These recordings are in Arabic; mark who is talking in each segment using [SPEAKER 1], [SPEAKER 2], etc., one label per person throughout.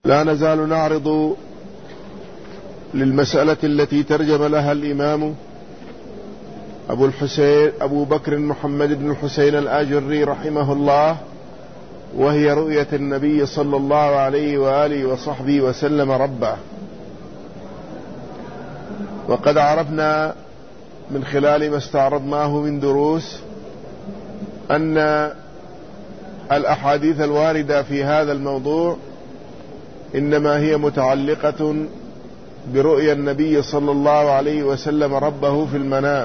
[SPEAKER 1] لا نزال نعرض للمسألة التي ترجم لها الإمام أبو بكر محمد بن الحسين الآجري رحمه الله، وهي رؤية النبي صلى الله عليه وآله وصحبه وسلم ربه. وقد عرفنا من خلال ما استعرضناه من دروس أن الأحاديث الواردة في هذا الموضوع إنما هي متعلقة برؤيا النبي صلى الله عليه وسلم ربه في المنام.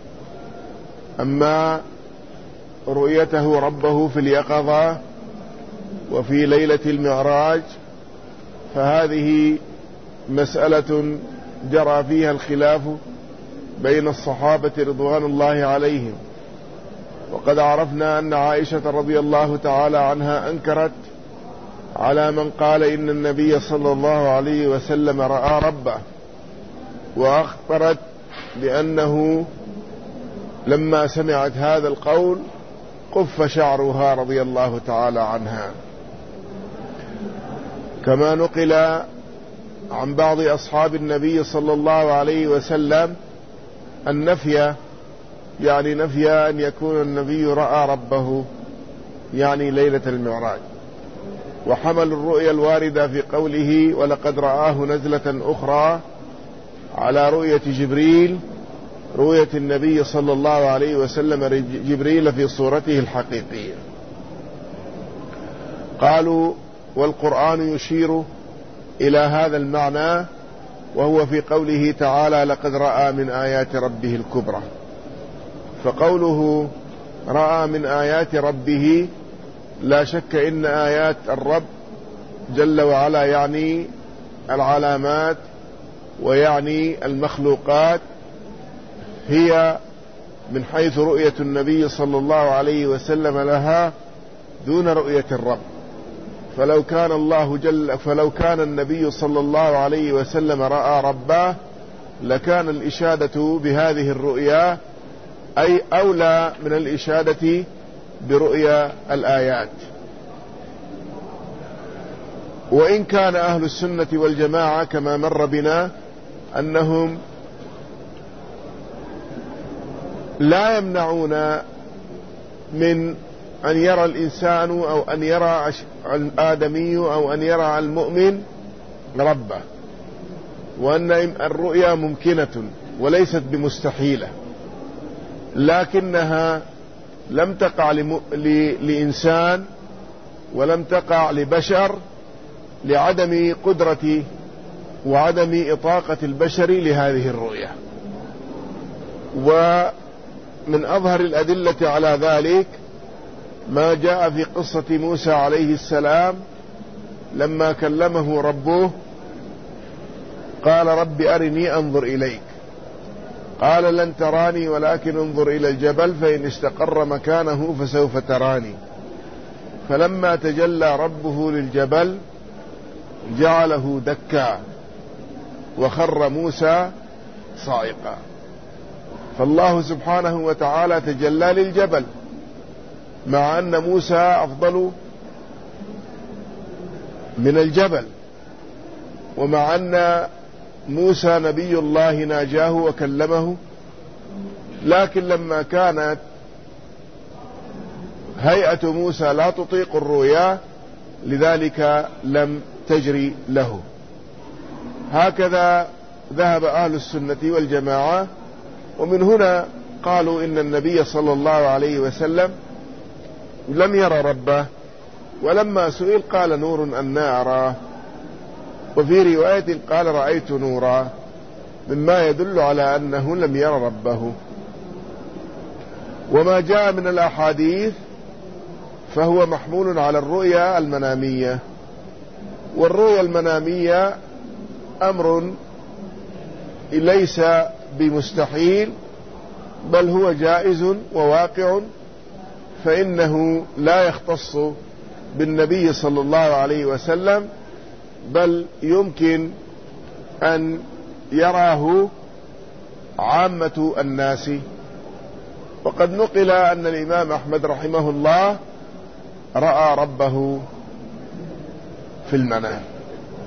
[SPEAKER 1] أما رؤيته ربه في اليقظة وفي ليلة المعراج فهذه مسألة جرى فيها الخلاف بين الصحابة رضوان الله عليهم. وقد عرفنا أن عائشة رضي الله تعالى عنها أنكرت على من قال إن النبي صلى الله عليه وسلم رأى ربه، وأخبرت بأنه لما سمعت هذا القول قف شعرها رضي الله تعالى عنها. كما نقل عن بعض أصحاب النبي صلى الله عليه وسلم النفي، يعني نفي أن يكون النبي رأى ربه يعني ليلة المعراج، وحمل الرؤيا الواردة في قوله ولقد رآه نزلة أخرى على رؤية جبريل، رؤية النبي صلى الله عليه وسلم جبريل في صورته الحقيقية. قالوا والقرآن يشير إلى هذا المعنى، وهو في قوله تعالى لقد رأى من آيات ربه الكبرى. فقوله رأى من آيات ربه لا شك إن آيات الرب جل وعلا يعني العلامات ويعني المخلوقات، هي من حيث رؤية النبي صلى الله عليه وسلم لها دون رؤية الرب. فلو كان النبي صلى الله عليه وسلم رأى ربه لكان الإشادة بهذه الرؤيا أي أولى من الإشادة برؤيا الآيات. وإن كان أهل السنة والجماعة كما مر بنا أنهم لا يمنعون من أن يرى الإنسان أو أن يرى الآدمي أو أن يرى المؤمن ربه، وأن الرؤيا ممكنة وليست بمستحيلة، لكنها لم تقع لإنسان ولم تقع لبشر لعدم قدرة وعدم إطاقة البشر لهذه الرؤيا. ومن أظهر الأدلة على ذلك ما جاء في قصة موسى عليه السلام لما كلمه ربه قال رب أرني أنظر إليك، قال لن تراني ولكن انظر إلى الجبل فإن استقر مكانه فسوف تراني. فلما تجلى ربه للجبل جعله دكا وخر موسى صاعقا. فالله سبحانه وتعالى تجلى للجبل مع أن موسى أفضل من الجبل، ومع أن موسى نبي الله ناجاه وكلمه، لكن لما كانت هيئة موسى لا تطيق الرؤيا لذلك لم تجري له. هكذا ذهب أهل السنة والجماعة، ومن هنا قالوا إن النبي صلى الله عليه وسلم لم يرى ربه، ولما سئل قال نور أنا أراه، وفي رواية قال رأيت نورا، مما يدل على أنه لم يرى ربه. وما جاء من الأحاديث فهو محمول على الرؤيا المنامية، والرؤيا المنامية أمر ليس بمستحيل بل هو جائز وواقع، فإنه لا يختص بالنبي صلى الله عليه وسلم، بل يمكن أن يراه عامة الناس. وقد نقل أن الإمام أحمد رحمه الله رأى ربه في المنام.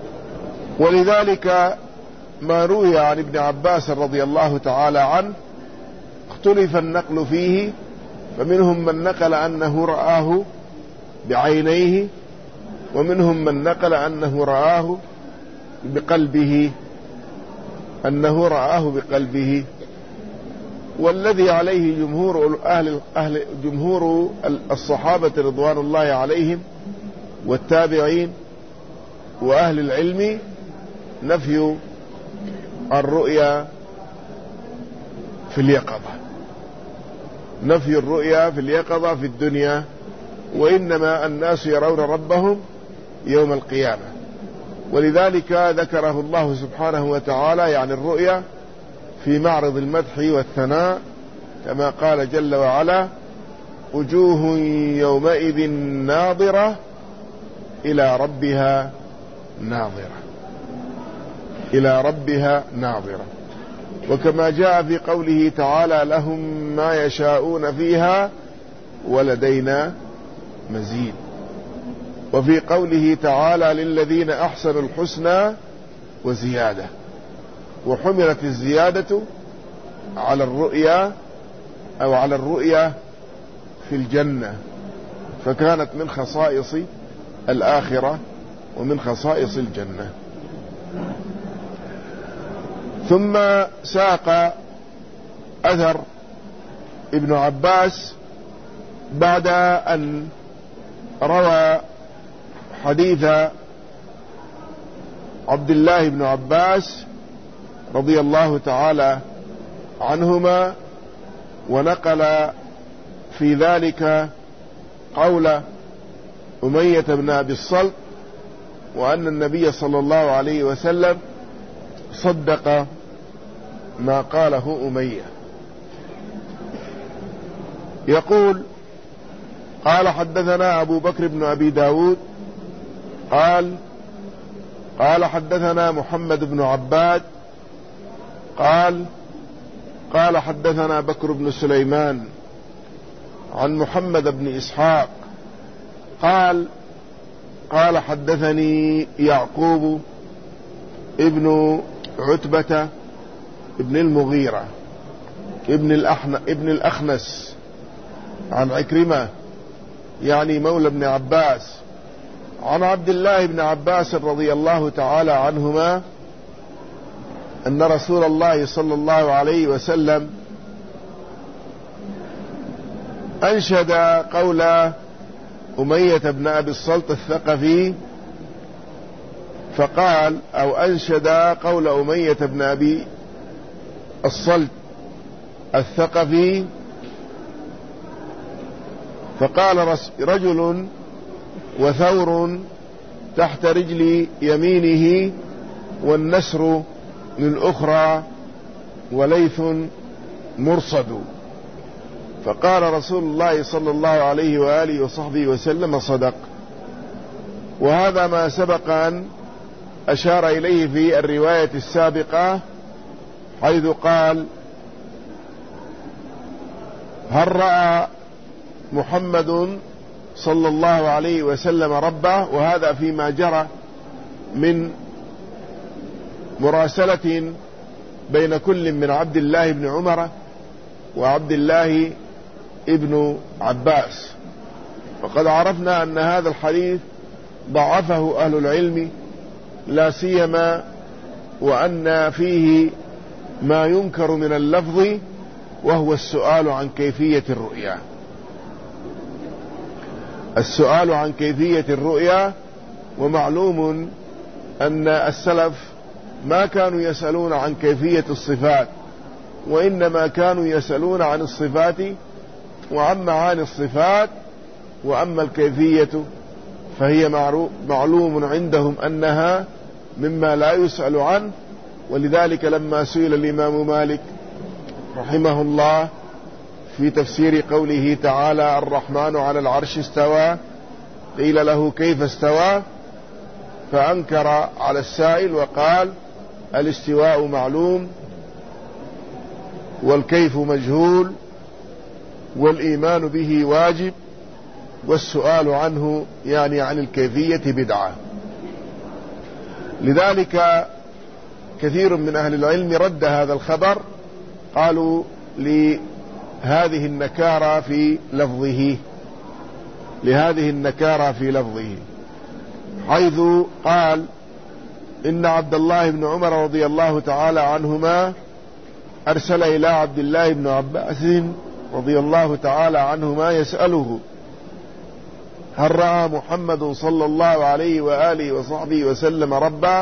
[SPEAKER 1] ولذلك ما روي عن ابن عباس رضي الله تعالى عنه اختلف النقل فيه، فمنهم من نقل أنه رآه بعينيه، ومنهم من نقل أنه رآه بقلبه، والذي عليه جمهور الصحابة رضوان الله عليهم والتابعين وأهل العلم نفي الرؤيا في اليقظة، في الدنيا، وإنما الناس يرون ربهم يوم القيامة. ولذلك ذكره الله سبحانه وتعالى يعني الرؤيا في معرض المدح والثناء، كما قال جل وعلا: وجوه يومئذ ناظرة إلى ربها ناظرة. وكما جاء في قوله تعالى: لهم ما يشاءون فيها ولدينا مزيد. وفي قوله تعالى: للذين أحسنوا الحسنى وزيادة. وحملت الزيادة على الرؤيا أو على الرؤيا في الجنة، فكانت من خصائص الآخرة ومن خصائص الجنة. ثم ساق أثر ابن عباس بعد أن روى حديث عبد الله بن عباس رضي الله تعالى عنهما، ونقل في ذلك قول أمية بن أبي الصلت، وأن النبي صلى الله عليه وسلم صدق ما قاله أمية. يقول: قال حدثنا أبو بكر بن أبي داود قال حدثنا محمد بن عباد قال حدثنا بكر بن سليمان عن محمد بن إسحاق قال حدثني يعقوب ابن عتبة ابن المغيرة ابن الأخنس عن عكرمة يعني مولى ابن عباس عن عبد الله بن عباس رضي الله تعالى عنهما أن رسول الله صلى الله عليه وسلم أنشد قول أمية بن أبي الصلت الثقفي، فقال: أو أنشد قول أمية بن أبي الصلت الثقفي، فقال: رجل وثور تحت رجل يمينه والنسر للأخرى وليث مرصد. فقال رسول الله صلى الله عليه وآله وصحبه وسلم: صدق. وهذا ما سبق أن أشار إليه في الرواية السابقة، حيث قال: هل رأى محمد صلى الله عليه وسلم ربه؟ وهذا فيما جرى من مراسلة بين كل من عبد الله بن عمر وعبد الله ابن عباس. وقد عرفنا أن هذا الحديث ضعفه أهل العلم، لا سيما وأن فيه ما ينكر من اللفظ، وهو السؤال عن كيفية الرؤيا. السؤال عن كيفية الرؤيا. ومعلوم أن السلف ما كانوا يسألون عن كيفية الصفات، وإنما كانوا يسألون عن الصفات وعن معاني الصفات، وأما الكيفية فهي معلوم عندهم أنها مما لا يسأل عنه. ولذلك لما سئل الإمام مالك رحمه الله في تفسير قوله تعالى: الرحمن على العرش استوى، قيل له: كيف استوى؟ فأنكر على السائل وقال: الاستواء معلوم، والكيف مجهول، والإيمان به واجب، والسؤال عنه يعني عن الكيفية بدعة. لذلك كثير من أهل العلم رد هذا الخبر، قالوا لهذه النكارة في لفظه، حيث قال إن عبد الله بن عمر رضي الله تعالى عنهما أرسل إلى عبد الله بن عباس رضي الله تعالى عنهما يسأله: هل رأى محمد صلى الله عليه وآله وصحبه وسلم ربه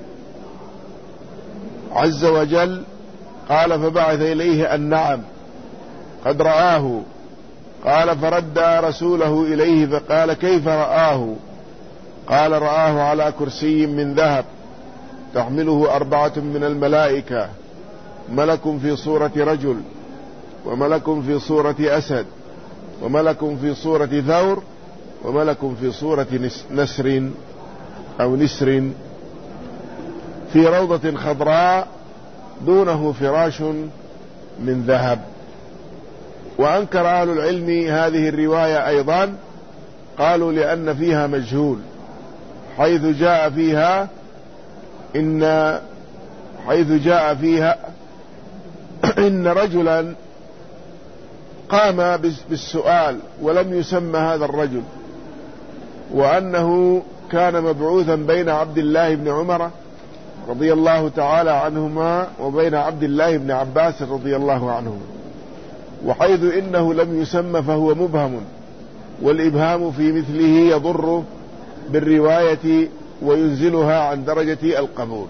[SPEAKER 1] عز وجل؟ قال: فبعث إليه أن نعم قد رآه. قال: فرد رسوله إليه فقال: كيف رآه؟ قال: رآه على كرسي من ذهب تحمله 4 من الملائكة، ملك في صورة رجل، وملك في صورة أسد، وملك في صورة ثور، وملك في صورة نسر أو نسر، في روضة خضراء دونه فراش من ذهب. وأنكر أهل العلم هذه الرواية أيضا، قالوا لأن فيها مجهول، حيث جاء فيها إن رجلا قام بالسؤال ولم يسمى هذا الرجل، وأنه كان مبعوثا بين عبد الله بن عمر رضي الله تعالى عنهما وبين عبد الله بن عباس رضي الله عنهما، وحيث إنه لم يسمى فهو مبهم، والإبهام في مثله يضر بالرواية وينزلها عن درجة القبول.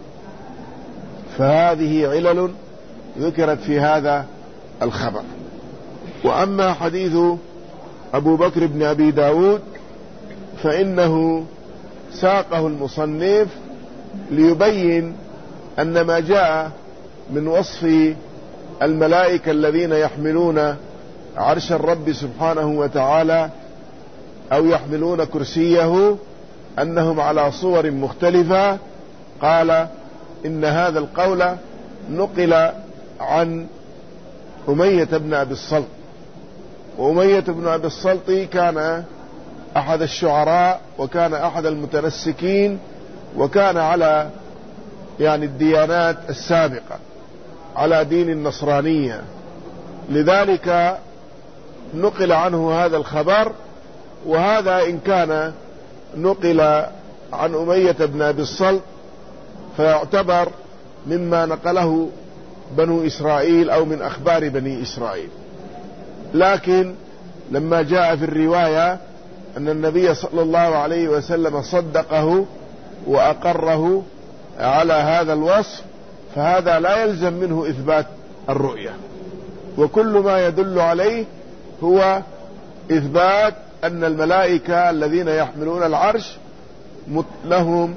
[SPEAKER 1] فهذه علل ذكرت في هذا الخبر. وأما حديث أبو بكر بن أبي داود فإنه ساقه المصنف ليبين أن ما جاء من وصف الملائكة الذين يحملون عرش الرب سبحانه وتعالى أو يحملون كرسيه أنهم على صور مختلفة. قال إن هذا القول نقل عن أمية بن أبي الصلت، وأمية بن أبي الصلت كان أحد الشعراء، وكان أحد المتنسكين، وكان على الديانات السابقة، على دين النصرانية، لذلك نقل عنه هذا الخبر. وهذا إن كان نقل عن أمية بن أبي الصلت فيعتبر مما نقله بنو إسرائيل أو من أخبار بني إسرائيل، لكن لما جاء في الرواية أن النبي صلى الله عليه وسلم صدقه وأقره على هذا الوصف، فهذا لا يلزم منه إثبات الرؤية، وكل ما يدل عليه هو إثبات أن الملائكة الذين يحملون العرش لهم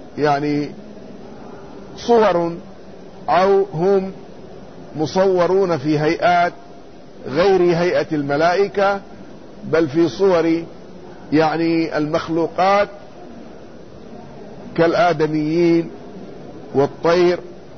[SPEAKER 1] صور، أو هم مصورون في هيئات غير هيئة الملائكة، بل في صور المخلوقات كالآدميين والطير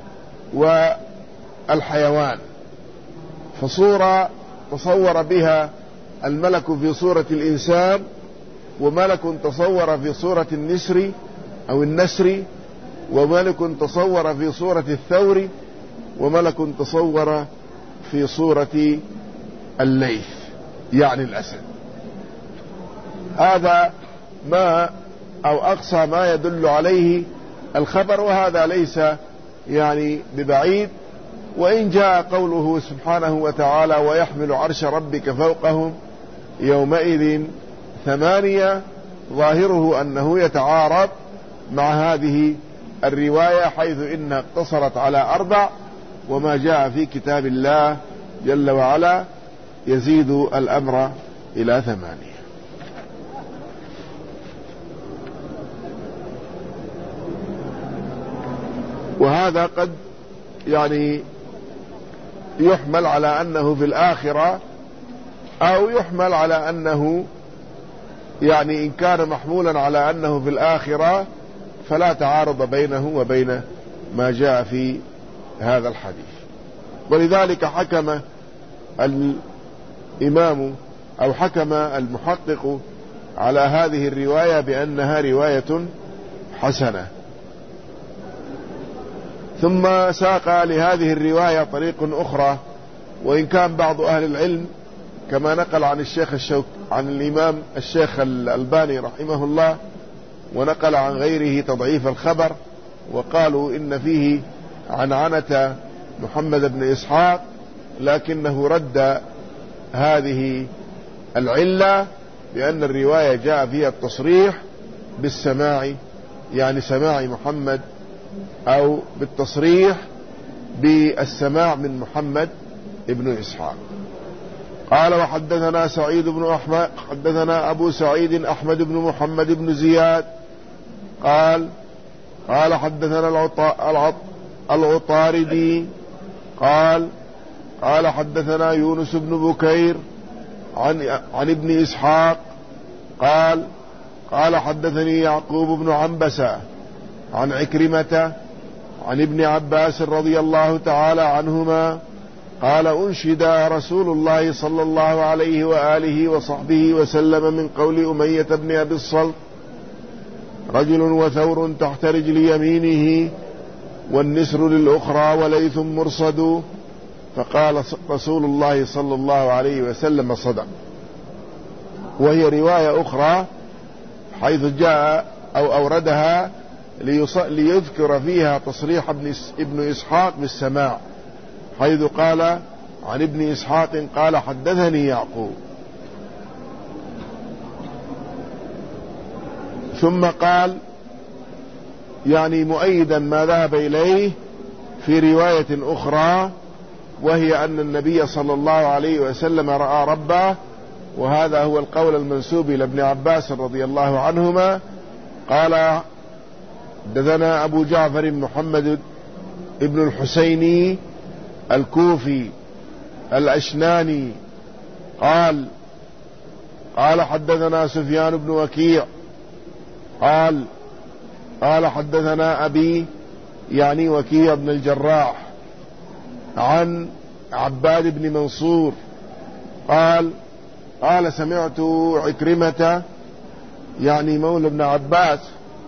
[SPEAKER 1] والحيوان. فصورة تصور بها الملك في صورة الإنسان، وملك تصور في صورة النسر أو النسر، وملك تصور في صورة الثور، وملك تصور في صورة الليث الأسد. هذا ما أو أقصى ما يدل عليه الخبر، وهذا ليس ببعيد. وإن جاء قوله سبحانه وتعالى ويحمل عرش ربك فوقهم يومئذ 8، ظاهره أنه يتعارض مع هذه الرواية، حيث إنها اقتصرت على 4، وما جاء في كتاب الله جل وعلا يزيد الأمر إلى 8. وهذا قد يحمل على أنه في الآخرة، أو يحمل على أنه إن كان محمولا على أنه في الآخرة فلا تعارض بينه وبين ما جاء في هذا الحديث. ولذلك حكم الإمام أو حكم المحقق على هذه الرواية بأنها رواية حسنة، ثم ساق لهذه الرواية طريق أخرى، وإن كان بعض أهل العلم كما نقل عن الإمام الشيخ الألباني رحمه الله، ونقل عن غيره تضعيف الخبر، وقالوا إن فيه عنعنة محمد بن إسحاق، لكنه رد هذه العلة بأن الرواية جاء فيها التصريح بالسماع، يعني سماع محمد، أو بالتصريح بالسماع من محمد ابن إسحاق. قال وحدثنا سعيد بن أحمد حدثنا أبو سعيد أحمد بن محمد بن زياد قال حدثنا العطاردي قال حدثنا يونس بن بكير عن ابن إسحاق قال حدثني يعقوب بن عنبسة عن عكرمة عن ابن عباس رضي الله تعالى عنهما قال أنشد رسول الله صلى الله عليه وآله وصحبه وسلم من قول أمية بن أبي الصلت: رجل وثور تحت رجل يمينه والنسر للأخرى وليث مرصد. فقال رسول الله صلى الله عليه وسلم: صدق. وهي رواية أخرى حيث جاء أو أوردها ليذكر فيها تصريح ابن إسحاق بالسماع، حيث قال عن ابن إسحاق قال حدثني يعقوب، ثم قال يعني مؤيدا ما ذهب إليه في رواية أخرى، وهي أن النبي صلى الله عليه وسلم رأى ربه، وهذا هو القول المنسوب إلى ابن عباس رضي الله عنهما. قال حدثنا أبو جعفر محمد ابن الحسيني الكوفي الأشناني قال حدثنا سفيان بن وكيع قال حدثنا أبي يعني وكيع بن الجراح عن عباد بن منصور قال سمعت عكرمة يعني مولى ابن عباس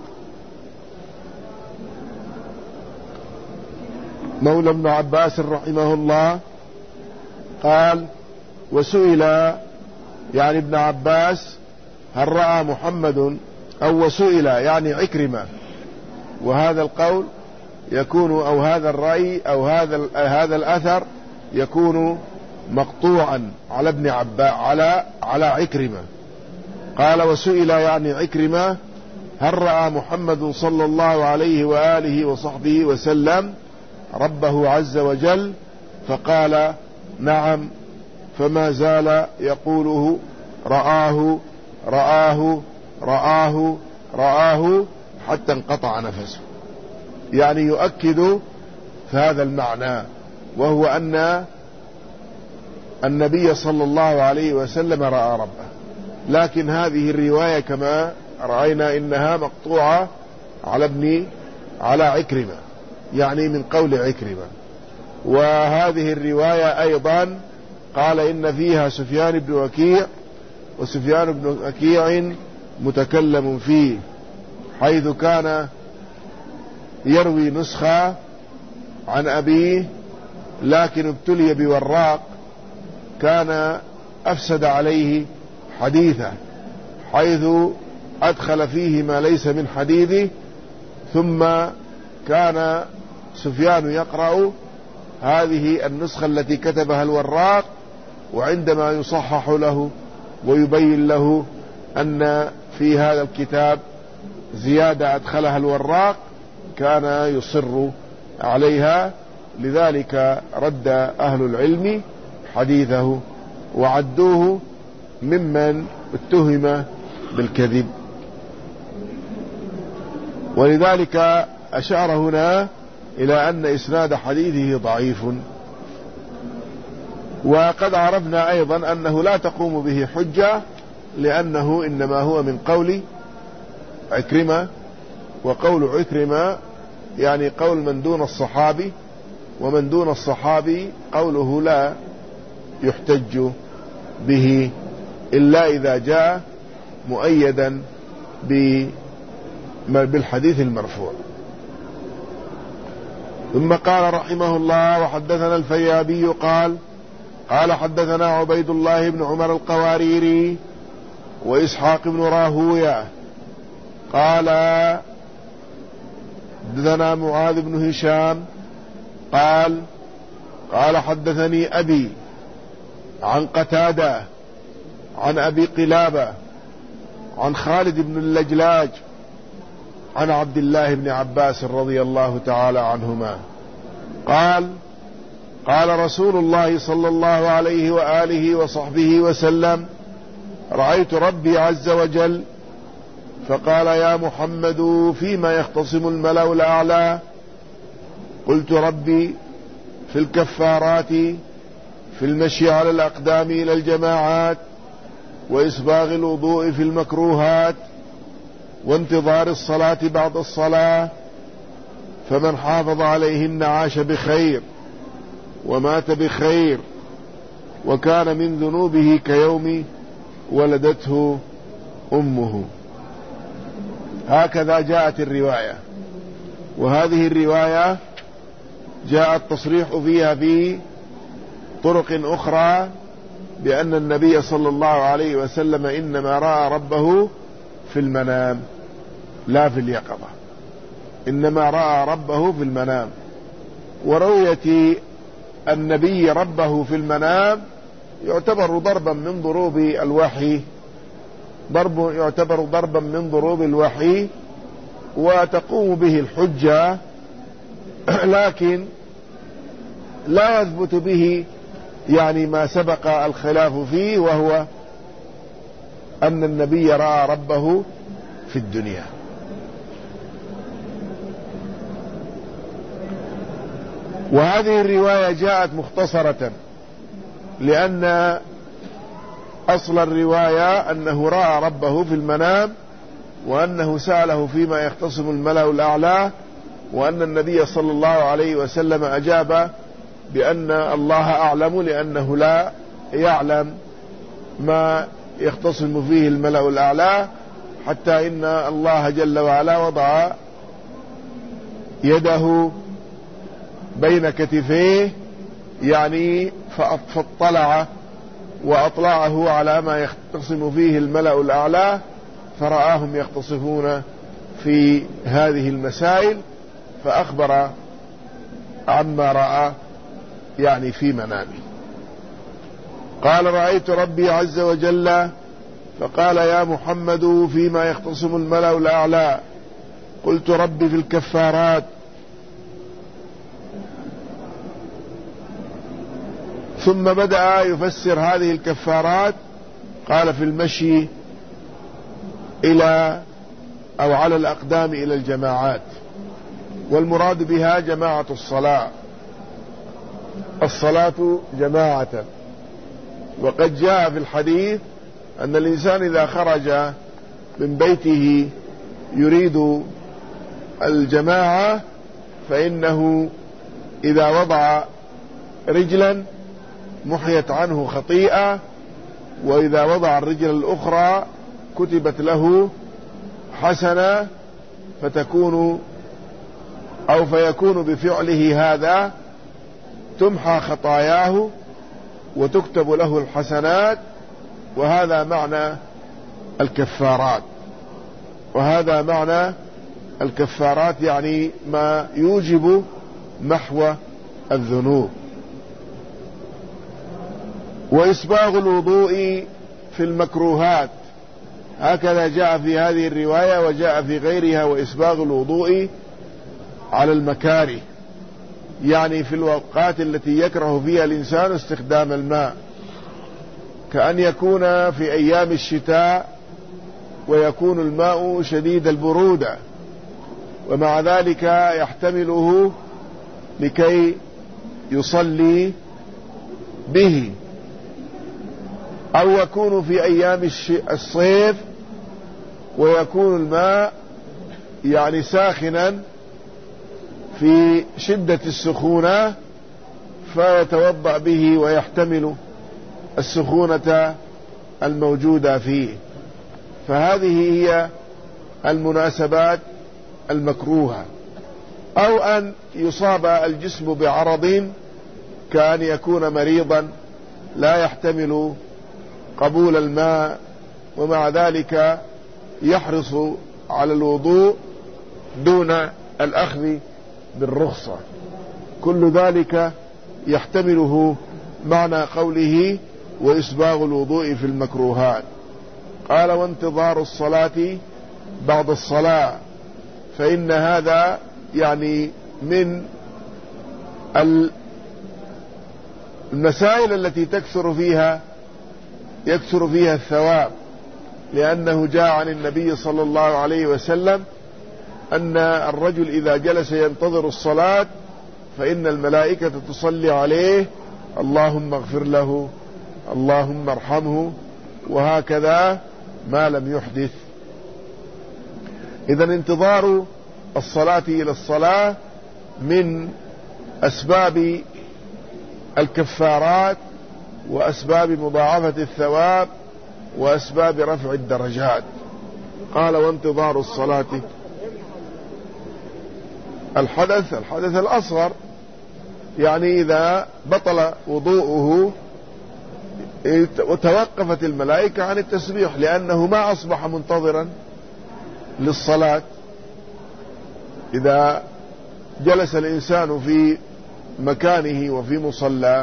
[SPEAKER 1] مولى ابن عباس رحمه الله قال: وسئل يعني ابن عباس هل رأى محمد، أو وسئل يعني عكرمة، وهذا القول يكون أو هذا الرأي أو هذا الأثر يكون مقطوعا على ابن عباس على عكرمة. قال: وسئل يعني عكرمة هل رأى محمد صلى الله عليه وآله وصحبه وسلم ربه عز وجل؟ فقال: نعم. فما زال يقوله رآه رآه رآه رآه حتى انقطع نفسه، يعني يؤكد في هذا المعنى، وهو أن النبي صلى الله عليه وسلم رأى ربه. لكن هذه الرواية كما رأينا إنها مقطوعة على عكرمة، يعني من قول عكرمة. وهذه الرواية أيضا قال إن فيها سفيان بن وكيع، وسفيان بن وكيع متكلم فيه، حيث كان يروي نسخة عن أبيه لكن ابتلي بوراق كان أفسد عليه حديثه، حيث أدخل فيه ما ليس من حديثه، ثم كان سفيان يقرأ هذه النسخة التي كتبها الوراق، وعندما يصحح له ويبين له أن في هذا الكتاب زيادة أدخلها الوراق كان يصر عليها. لذلك رد أهل العلم حديثه وعدوه ممن اتهم بالكذب. ولذلك أشار هنا إلى أن إسناد حديثه ضعيف. وقد عرفنا أيضا أنه لا تقوم به حجة، لأنه إنما هو من قول عكرمة، وقول عكرمة يعني قول من دون الصحابي، ومن دون الصحابي قوله لا يحتج به إلا إذا جاء مؤيدا بالحديث المرفوع. ثم قال رحمه الله: وحدثنا الفيابي قال حدثنا عبيد الله بن عمر القواريري وإسحاق بن راهوية قال حدثنا معاذ بن هشام قال حدثني أبي عن قتادة عن أبي قلابة عن خالد بن اللجلاج عن عبد الله بن عباس رضي الله تعالى عنهما قال رسول الله صلى الله عليه وآله وصحبه وسلم: رأيت ربي عز وجل فقال: يا محمد فيما يختصم الملأ الأعلى؟ قلت: ربي في الكفارات، في المشي على الأقدام إلى الجماعات، وإسباغ الوضوء في المكروهات، وانتظار الصلاة بعد الصلاة، فمن حافظ عليهن عاش بخير ومات بخير، وكان من ذنوبه كيوم ولدته أمه. هكذا جاءت الرواية، وهذه الرواية جاء التصريح فيها في طرق أخرى بأن النبي صلى الله عليه وسلم إنما رأى ربه في المنام لا في اليقظة، إنما رأى ربه في المنام. ورؤية النبي ربه في المنام يعتبر ضربا من ضروب الوحي، يعتبر ضربا من ضروب الوحي وتقوم به الحجة، لكن لا يثبت به يعني ما سبق الخلاف فيه، وهو أن النبي رأى ربه في الدنيا. وهذه الرواية جاءت مختصرة، لأن أصل الرواية أنه رأى ربه في المنام، وأنه سأله فيما يختصم الملأ الأعلى، وأن النبي صلى الله عليه وسلم أجاب بأن الله أعلم، لأنه لا يعلم ما يختصم فيه الملأ الأعلى، حتى إن الله جل وعلا وضع يده بين كتفيه يعني فاطلع وأطلعه على ما يختصم فيه الملأ الأعلى، فرآهم يختصفون في هذه المسائل، فأخبر عما رأى يعني في منامه. قال: رأيت ربي عز وجل فقال: يا محمد فيما يختصم الملأ الأعلى؟ قلت: ربي في الكفارات. ثم بدأ يفسر هذه الكفارات، قال: في المشي إلى أو على الأقدام إلى الجماعات، والمراد بها جماعة الصلاة جماعة. وقد جاء في الحديث أن الإنسان إذا خرج من بيته يريد الجماعة، فإنه إذا وضع رجلا محيت عنه خطيئة، وإذا وضع الرجل الأخرى كتبت له حسنة، فيكون بفعله هذا تمحى خطاياه وتكتب له الحسنات. وهذا معنى الكفارات، يعني ما يوجب محو الذنوب. وإسباغ الوضوء في المكروهات، هكذا جاء في هذه الرواية وجاء في غيرها: وإسباغ الوضوء على المكاره، يعني في الأوقات التي يكره فيها الإنسان استخدام الماء، كأن يكون في أيام الشتاء ويكون الماء شديد البرودة، ومع ذلك يحتمله لكي يصلي به، أو يكون في أيام الصيف ويكون الماء يعني ساخنا في شدة السخونة، فيتوضأ به ويحتمل السخونة الموجودة فيه. فهذه هي المناسبات المكروهة. أو أن يصاب الجسم بعرض كأن يكون مريضا لا يحتمل قبول الماء، ومع ذلك يحرص على الوضوء دون الأخذ بالرخصة. كل ذلك يحتمله معنى قوله وإسباغ الوضوء في المكروهات. قال وانتظار الصلاة بعد الصلاة، فإن هذا يعني من المسائل التي يكثر فيها الثواب، لأنه جاء عن النبي صلى الله عليه وسلم أن الرجل إذا جلس ينتظر الصلاة فإن الملائكة تصلي عليه اللهم اغفر له اللهم ارحمه، وهكذا ما لم يحدث. إذن انتظار الصلاة إلى الصلاة من أسباب الكفارات وأسباب مضاعفة الثواب وأسباب رفع الدرجات. قال وانتظار الصلاة الحدث الأصغر، يعني إذا بطل وضوءه وتوقفت الملائكة عن التسبيح، لأنه ما أصبح منتظرا للصلاة. إذا جلس الإنسان في مكانه وفي مصلاه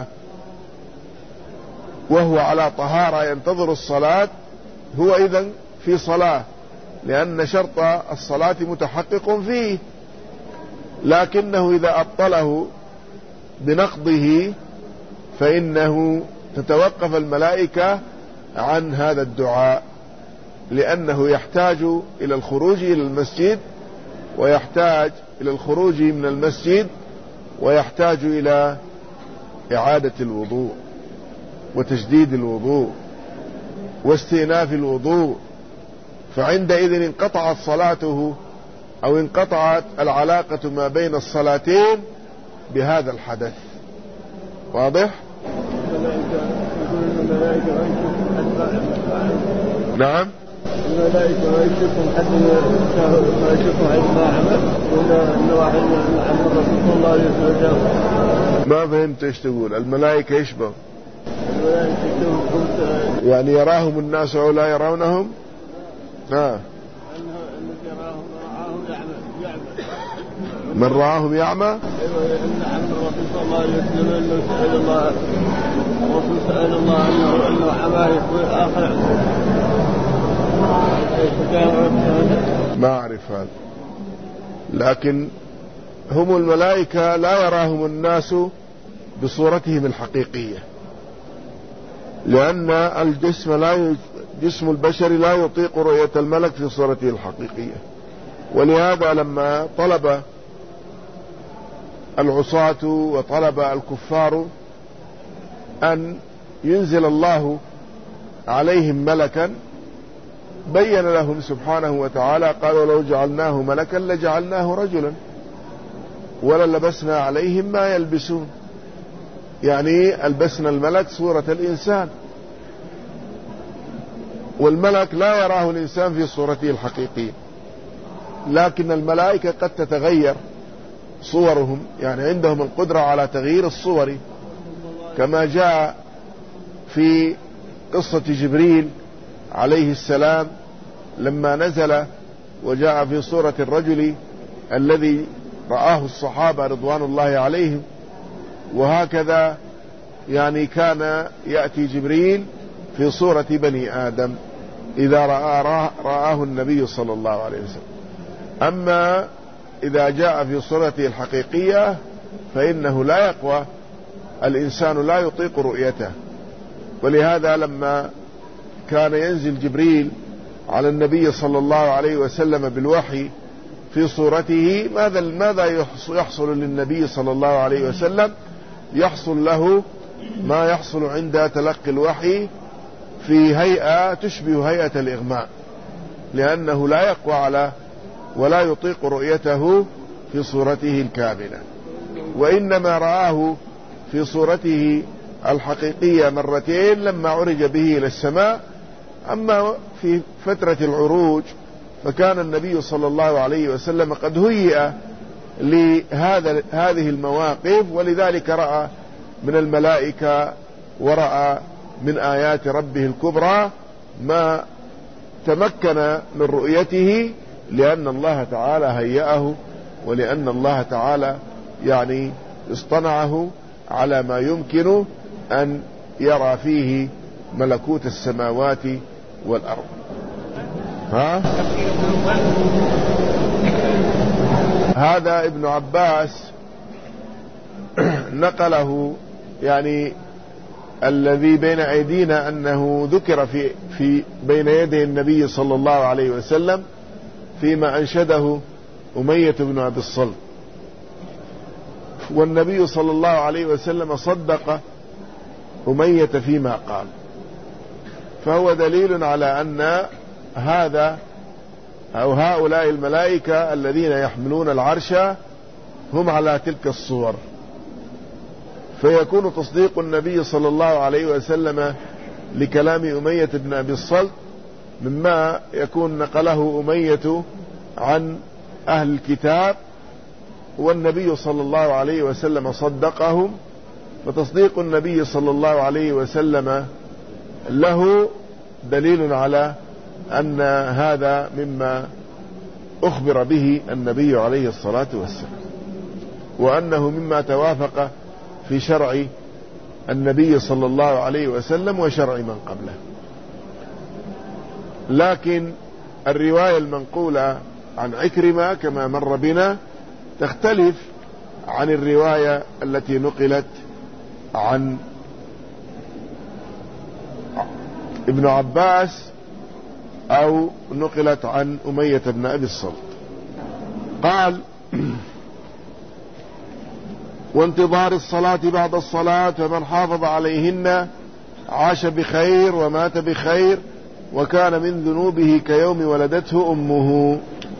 [SPEAKER 1] وهو على طهارة ينتظر الصلاة، هو إذن في صلاة، لأن شرط الصلاة متحقق فيه، لكنه إذا أبطله بنقضه فإنه تتوقف الملائكة عن هذا الدعاء، لأنه يحتاج إلى الخروج إلى المسجد، ويحتاج إلى الخروج من المسجد، ويحتاج إلى إعادة الوضوء وتجديد الوضوء واستئناف الوضوء، فعندئذ انقطعت صلاته أو انقطعت العلاقة ما بين الصلاتين بهذا الحدث. واضح؟ نعم.
[SPEAKER 2] الملائكة ويشوفهم حد ويشوفهم حد ما عمل، وإن واحد عن الرسول صلى الله عليه وسلم.
[SPEAKER 1] ما فهمت ايش تقول؟ الملائكة يشبه يعني يراهم الناس أو لا يرونهم؟ من رآهم يعمى؟
[SPEAKER 2] أيوة، إن عن الرسول صلى الله عليه وسلم أنه سأل الله، الرسول سأل الله أنه عماه يكون آخر.
[SPEAKER 1] ما أعرف هذا، لكن هم الملائكة لا يراهم الناس بصورتهم الحقيقية، لأن جسم البشر لا يطيق رؤية الملك في صورته الحقيقية. ولهذا لما طلب العصاة وطلب الكفار أن ينزل الله عليهم ملكا، بين لهم سبحانه وتعالى قالوا لو جعلناه ملكا لجعلناه رجلا وللبسنا عليهم ما يلبسون، يعني ألبسنا الملك صورة الإنسان، والملك لا يراه الإنسان في صورته الحقيقية، لكن الملائكة قد تتغير صورهم، يعني عندهم القدرة على تغيير الصور، كما جاء في قصة جبريل عليه السلام لما نزل وجاء في صورة الرجل الذي رآه الصحابة رضوان الله عليهم. وهكذا يعني كان يأتي جبريل في صورة بني آدم إذا رآه النبي صلى الله عليه وسلم. أما إذا جاء في صورته الحقيقية فإنه لا يقوى، الإنسان لا يطيق رؤيته. ولهذا لما كان ينزل جبريل على النبي صلى الله عليه وسلم بالوحي في صورته، ماذا يحصل للنبي صلى الله عليه وسلم؟ يحصل له ما يحصل عند تلقي الوحي في هيئة تشبه هيئة الإغماء، لأنه لا يقوى على ولا يطيق رؤيته في صورته الكاملة، وإنما رآه في صورته الحقيقية مرتين لما عرج به إلى السماء. أما في فترة العروج فكان النبي صلى الله عليه وسلم قد هيئ هذه المواقف، ولذلك رأى من الملائكة ورأى من آيات ربه الكبرى ما تمكن من رؤيته، لأن الله تعالى هيأه، ولأن الله تعالى يعني اصطنعه على ما يمكن أن يرى فيه ملكوت السماوات والأرض. هذا ابن عباس نقله، يعني الذي بين أيدينا أنه ذكر في بين يدي النبي صلى الله عليه وسلم فيما أنشده أمية بن أبي الصلت، والنبي صلى الله عليه وسلم صدق أمية فيما قال، فهو دليل على أن هذا أو هؤلاء الملائكة الذين يحملون العرش هم على تلك الصور، فيكون تصديق النبي صلى الله عليه وسلم لكلام أمية بن أبي الصلت مما يكون نقله أمية عن أهل الكتاب، والنبي صلى الله عليه وسلم صدقهم، فتصديق النبي صلى الله عليه وسلم له دليل على أن هذا مما أخبر به النبي عليه الصلاة والسلام، وأنه مما توافق في شرع النبي صلى الله عليه وسلم وشرع من قبله. لكن الرواية المنقولة عن عكرمة كما مر بنا تختلف عن الرواية التي نقلت عن ابن عباس أو نقلت عن أمية بن أبي الصلت. قال: وانتظار الصلاة بعد الصلاة، فمن حافظ عليهن عاش بخير ومات بخير، وكان من ذنوبه كيوم ولدته أمه.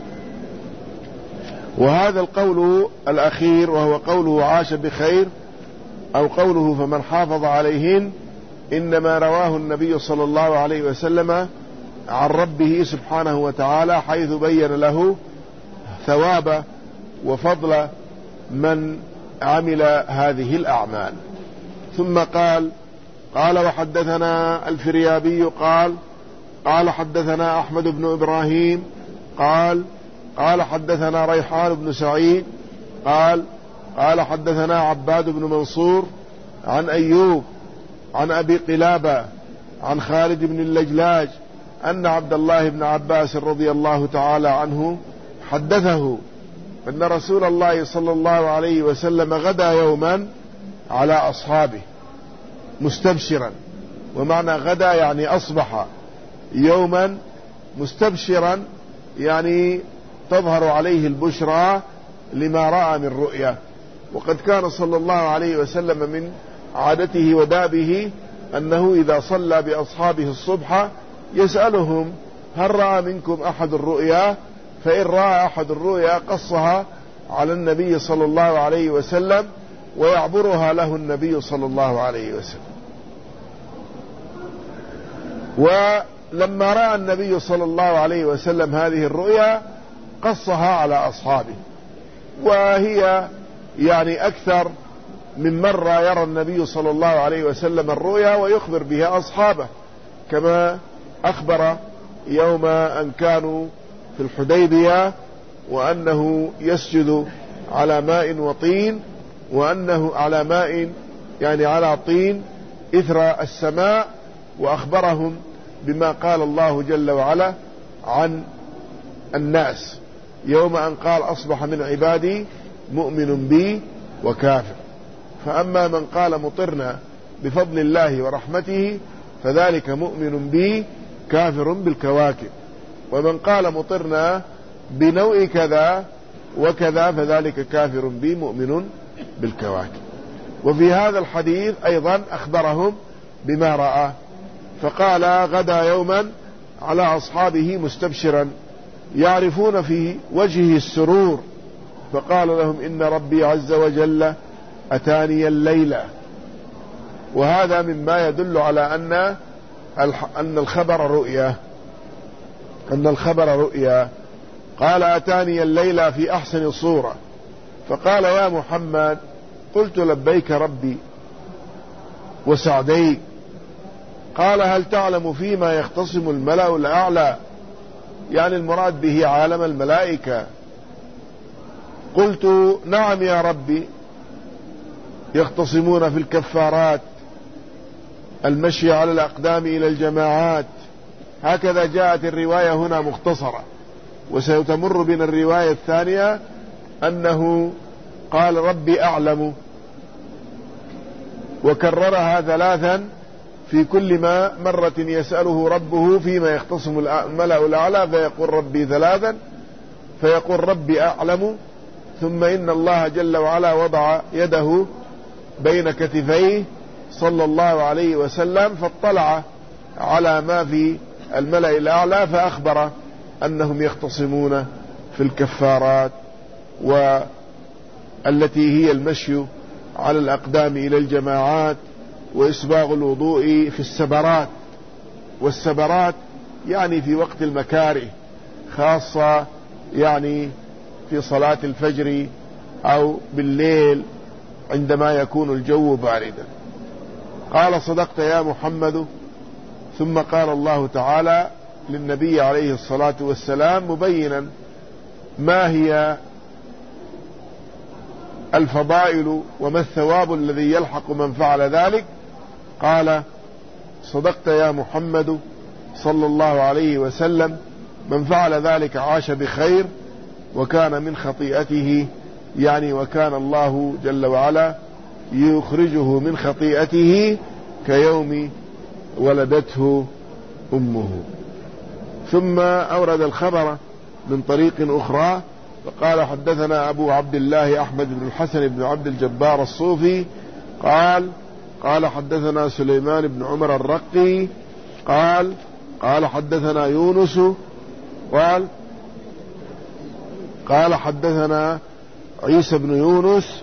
[SPEAKER 1] وهذا القول الأخير وهو قوله عاش بخير أو قوله فمن حافظ عليهن إنما رواه النبي صلى الله عليه وسلم عن ربه سبحانه وتعالى، حيث بين له ثواب وفضل من عمل هذه الأعمال. ثم قال وحدثنا الفريابي قال حدثنا أحمد بن إبراهيم قال حدثنا ريحان بن سعيد قال حدثنا عباد بن منصور عن أيوب عن أبي قلابة عن خالد بن اللجلاج أن عبد الله بن عباس رضي الله تعالى عنه حدثه أن رسول الله صلى الله عليه وسلم غدا يوما على أصحابه مستبشرا، ومعنى غدا يعني أصبح يوما مستبشرا، يعني تظهر عليه البشرى لما رأى من رؤيا. وقد كان صلى الله عليه وسلم من عادته ودابه أنه إذا صلى بأصحابه الصبح يسألهم: هل رأى منكم أحد الرؤيا؟ فإن رأى أحد الرؤيا قصها على النبي صلى الله عليه وسلم ويعبرها له النبي صلى الله عليه وسلم. ولما رأى النبي صلى الله عليه وسلم هذه الرؤيا قصها على أصحابه، وهي يعني أكثر من مرة يرى النبي صلى الله عليه وسلم الرؤيا ويخبر بها أصحابه، كما أخبر يوم أن كانوا في الحديبية وأنه يسجد على ماء وطين، وأنه على ماء يعني على طين إثر السماء، وأخبرهم بما قال الله جل وعلا عن الناس يوم أن قال: أصبح من عبادي مؤمن بي وكافر. فأما من قال: مطرنا بفضل الله ورحمته فذلك مؤمن بي كافر بالكواكب، ومن قال: مطرنا بنوع كذا وكذا فذلك كافر بي مؤمن بالكواكب. وفي هذا الحديث أيضا أخبرهم بما رأى، فقال: غدا يوما على أصحابه مستبشرا يعرفون في وجهه السرور، فقال لهم: إن ربي عز وجل أتاني الليلة. وهذا مما يدل على أن الخبر رؤيا. قال: أتاني الليلة في أحسن صورة، فقال يا محمد قلت لبيك ربي وسعديك. قال هل تعلم فيما يختصم الملأ الأعلى؟ يعني المراد به عالم الملائكة. قلت نعم يا ربي، يختصمون في الكفارات، المشي على الأقدام إلى الجماعات. هكذا جاءت الرواية هنا مختصرة، وستمر بنا الرواية الثانية أنه قال ربي أعلم، وكررها 3 في كل ما مرة يسأله ربه فيما يختصم الملأ الأعلى، فيقول ربي 3، فيقول ربي أعلم. ثم إن الله جل وعلا وضع يده بين كتفيه صلى الله عليه وسلم، فاطلع على ما في الملأ الأعلى، فأخبر أنهم يختصمون في الكفارات، والتي هي المشي على الأقدام إلى الجماعات، وإسباغ الوضوء في السبرات. والسبرات يعني في وقت المكاره، خاصة يعني في صلاة الفجر أو بالليل عندما يكون الجو باردا. قال صدقت يا محمد. ثم قال الله تعالى للنبي عليه الصلاة والسلام مبينا ما هي الفضائل وما الثواب الذي يلحق من فعل ذلك. قال صدقت يا محمد صلى الله عليه وسلم، من فعل ذلك عاش بخير وكان من خطيئته، يعني وكان الله جل وعلا يخرجه من خطيئته كيوم ولدته أمه. ثم أورد الخبر من طريق أخرى، فقال حدثنا أبو عبد الله أحمد بن الحسن بن عبد الجبار الصوفي قال حدثنا سليمان بن عمر الرقي قال حدثنا يونس قال حدثنا عيسى بن يونس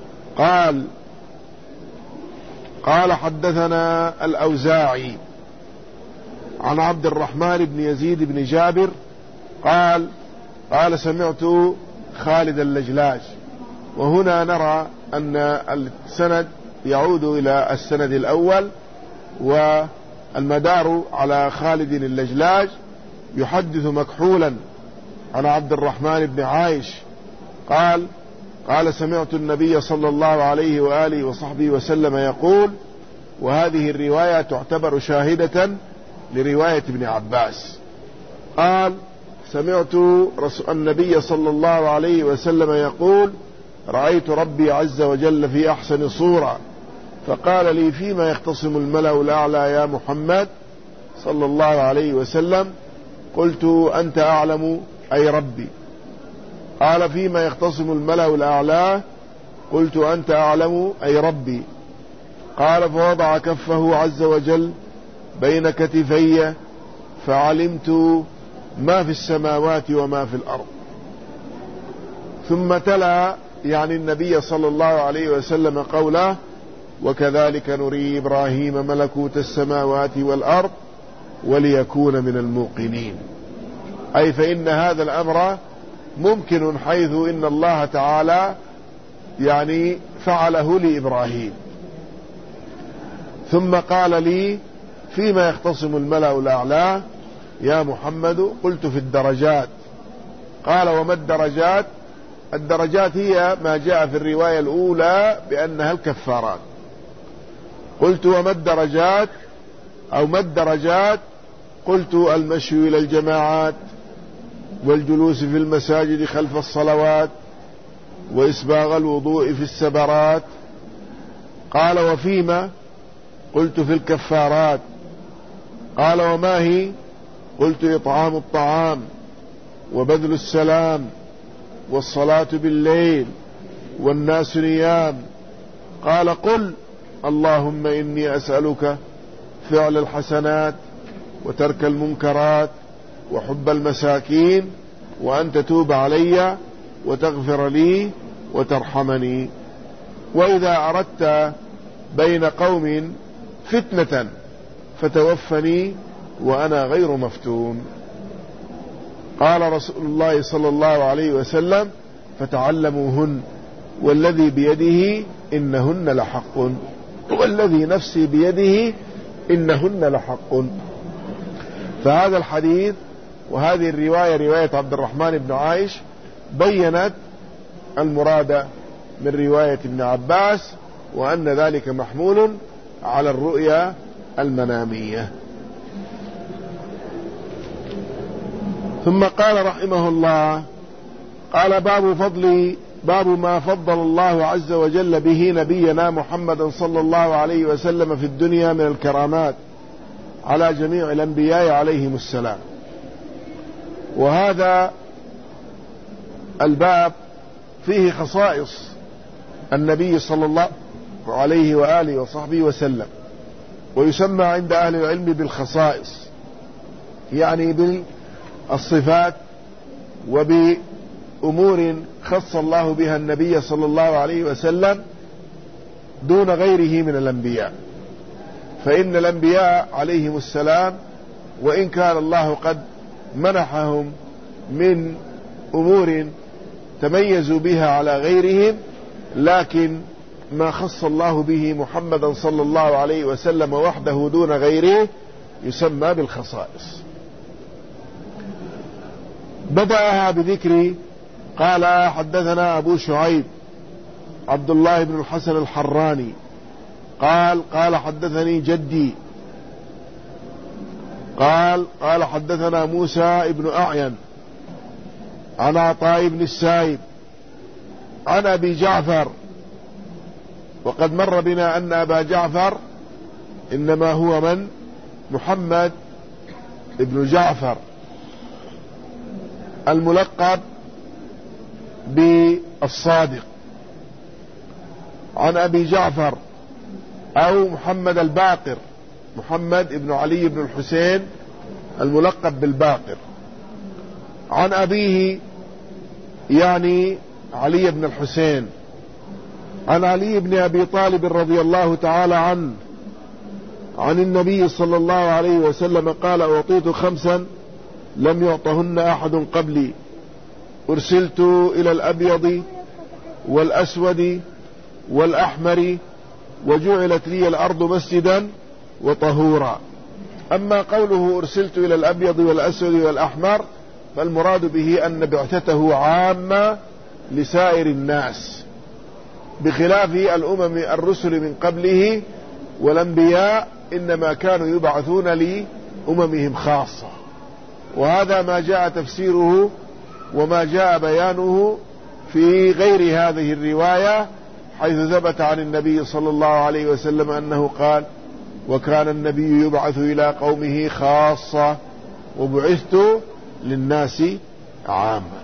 [SPEAKER 1] قال حدثنا الأوزاعي عن عبد الرحمن بن يزيد بن جابر قال سمعت خالد اللجلاج. وهنا نرى أن السند يعود إلى السند الأول، والمدار على خالد اللجلاج، يحدث مكحولا عن عبد الرحمن بن عايش قال سمعت النبي صلى الله عليه وآله وصحبه وسلم يقول. وهذه الرواية تعتبر شاهدة لرواية ابن عباس. قال سمعت النبي صلى الله عليه وسلم يقول رأيت ربي عز وجل في أحسن صورة، فقال لي فيما يختصم الملأ الأعلى يا محمد صلى الله عليه وسلم؟ قلت أنت أعلم أي ربي. قال فيما يختصم الملأ الأعلى؟ قلت أنت أعلم أي ربي. قال فوضع كفه عز وجل بين كتفي فعلمت ما في السماوات وما في الأرض. ثم تلا يعني النبي صلى الله عليه وسلم قوله وكذلك نري إبراهيم ملكوت السماوات والأرض وليكون من الموقنين، أي فإن هذا الأمر ممكن، حيث إن الله تعالى يعني فعله لإبراهيم. ثم قال لي فيما يختصم الملأ الأعلى يا محمد؟ قلت في الدرجات. قال وما الدرجات؟ الدرجات هي ما جاء في الرواية الأولى بأنها الكفارات. قلت وما الدرجات أو ما الدرجات؟ قلت المشي إلى الجماعات، والجلوس في المساجد خلف الصلوات، وإسباغ الوضوء في السبرات. قال وفيما؟ قلت في الكفارات. قال وما هي؟ قلت إطعام الطعام، وبذل السلام، والصلاة بالليل، والناس نيام. قال قل اللهم إني أسألك فعل الحسنات وترك المنكرات وحب المساكين، وأن تتوب علي وتغفر لي وترحمني، وإذا أردت بين قوم فتنة فتوفني وأنا غير مفتون. قال رسول الله صلى الله عليه وسلم فتعلموهن، والذي بيده إنهن لحق، والذي نفسي بيده إنهن لحق. فهذا الحديث وهذه الرواية رواية عبد الرحمن بن عايش بيّنت المراد من رواية ابن عباس، وأن ذلك محمول على الرؤيا المنامية. ثم قال رحمه الله: قال باب ما فضل الله عز وجل به نبينا محمدا صلى الله عليه وسلم في الدنيا من الكرامات على جميع الأنبياء عليهم السلام. وهذا الباب فيه خصائص النبي صلى الله عليه وآله وصحبه وسلم، ويسمى عند أهل العلم بالخصائص، يعني بالصفات وبأمور خص الله بها النبي صلى الله عليه وسلم دون غيره من الأنبياء. فإن الأنبياء عليهم السلام وإن كان الله قد منحهم من أمور تميزوا بها على غيرهم، لكن ما خص الله به محمدا صلى الله عليه وسلم وحده دون غيره يسمى بالخصائص. بدأها بذكر قال: حدثنا أبو شعيب عبد الله بن الحسن الحراني قال حدثني جدي قال حدثنا موسى بن أعين عن عطاء بن السائب عن أبي جعفر. وقد مر بنا أن أبا جعفر إنما هو من؟ محمد بن جعفر الملقب بالصادق، عن أبي جعفر أو محمد الباقر، محمد بن علي بن الحسين الملقب بالباقر، عن أبيه يعني علي بن الحسين، عن علي بن أبي طالب رضي الله تعالى عنه عن النبي صلى الله عليه وسلم قال: أعطيت 5 لم يعطهن أحد قبلي، أرسلت إلى الأبيض والأسود والأحمر، وجعلت لي الأرض مسجدا وطهورا. أما قوله أرسلت إلى الأبيض والأسود والأحمر فالمراد به أن بعثته عامة لسائر الناس، بخلاف الرسل من قبله والأنبياء إنما كانوا يبعثون لأممهم خاصة. وهذا ما جاء تفسيره وما جاء بيانه في غير هذه الرواية، حيث ثبت عن النبي صلى الله عليه وسلم أنه قال: وكان النبي يبعث إلى قومه خاصة وبعثت للناس عامة.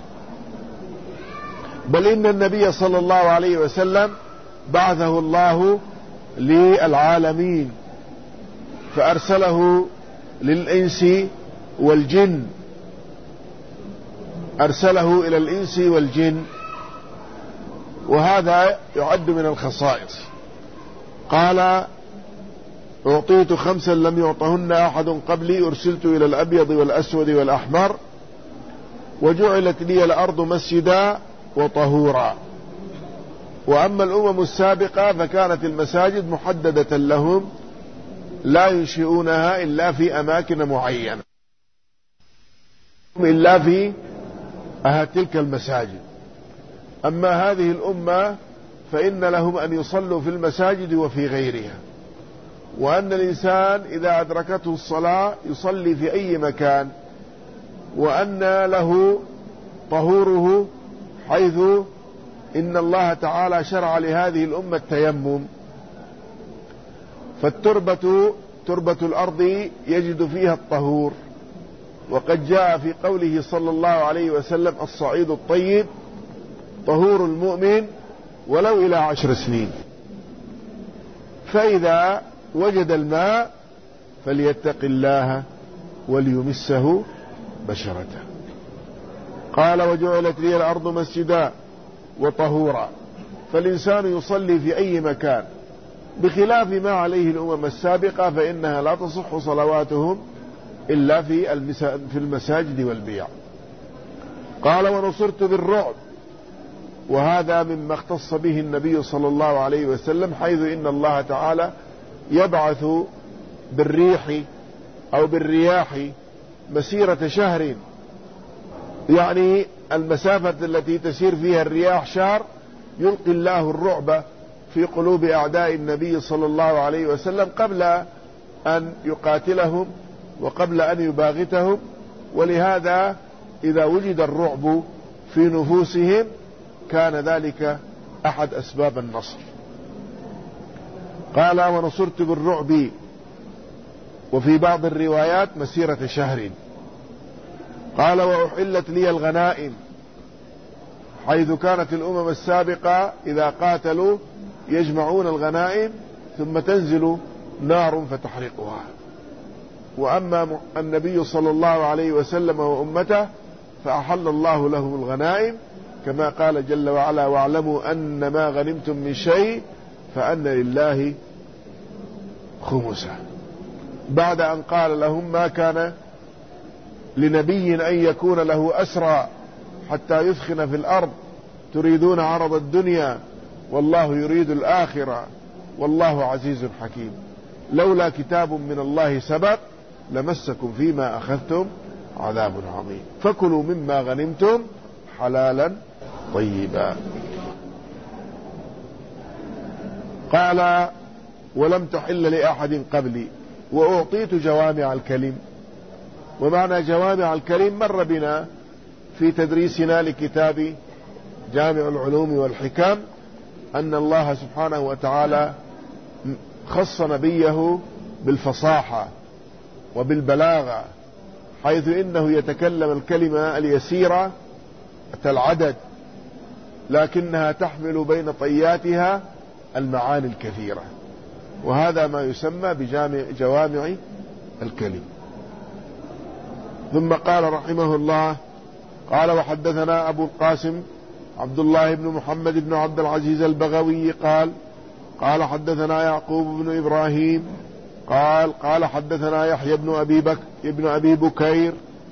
[SPEAKER 1] بل إن النبي صلى الله عليه وسلم بعثه الله للعالمين، فأرسله للإنس والجن، أرسله إلى الإنس والجن، وهذا يعد من الخصائص. قال: أعطيت 5 لم يعطهن أحد قبلي، أرسلت إلى الأبيض والأسود والأحمر، وجعلت لي الأرض مسجدا وطهورا. وأما الأمم السابقة فكانت المساجد محددة لهم لا ينشئونها إلا في أماكن معينة، إلا في تلك المساجد. أما هذه الأمة فإن لهم أن يصلوا في المساجد وفي غيرها، وأن الإنسان إذا أدركته الصلاة يصلي في أي مكان، وأن له طهوره، حيث إن الله تعالى شرع لهذه الأمة التيمم. فالتربة تربة الأرض يجد فيها الطهور، وقد جاء في قوله صلى الله عليه وسلم: الصعيد الطيب طهور المؤمن ولو إلى 10 سنين. فإذا وجد الماء فليتق الله وليمسه بشرته. قال: وجعلت لي الأرض مسجدا وطهورا. فالإنسان يصلي في أي مكان، بخلاف ما عليه الأمم السابقة فإنها لا تصح صلواتهم إلا في المساجد والبيع. قال: ونصرت بالرعب وهذا مما اختص به النبي صلى الله عليه وسلم، حيث إن الله تعالى يبعث بالريح أو بالرياح مسيرة شهر، يعني المسافة التي تسير فيها الرياح شهر، يلقي الله الرعب في قلوب أعداء النبي صلى الله عليه وسلم قبل أن يقاتلهم وقبل أن يباغتهم. ولهذا إذا وجد الرعب في نفوسهم كان ذلك أحد أسباب النصر. قال: ونصرت بالرعب، وفي بعض الروايات مسيرة شهر. قال: وأحلت لي الغنائم، حيث كانت الأمم السابقة إذا قاتلوا يجمعون الغنائم ثم تنزل نار فتحرقها، وأما النبي صلى الله عليه وسلم وأمته فأحل الله لهم الغنائم، كما قال جل وعلا: واعلموا أن ما غنمتم من شيء فأن لله خمسه، بعد أن قال لهم: ما كان لنبي أن يكون له أسرى حتى يثخن في الأرض تريدون عرض الدنيا والله يريد الآخرة والله عزيز حكيم، لولا كتاب من الله سبق لمسكم فيما أخذتم عذاب عظيم، فكلوا مما غنمتم حلالا طيبا. قال: ولم تحل لأحد قبلي وأعطيت جوامع الكلم. ومعنى جوامع الكلم مر بنا في تدريسنا لكتاب جامع العلوم والحكم أن الله سبحانه وتعالى خص نبيه بالفصاحة وبالبلاغة، حيث إنه يتكلم الكلمة اليسيرة العدد لكنها تحمل بين طياتها المعاني الكثيرة، وهذا ما يسمى بجوامع الكلم. ثم قال رحمه الله: قال: وحدثنا أبو القاسم عبد الله بن محمد بن عبد العزيز البغوي قال حدثنا يعقوب بن إبراهيم قال حدثنا يحيى بن أبي بكير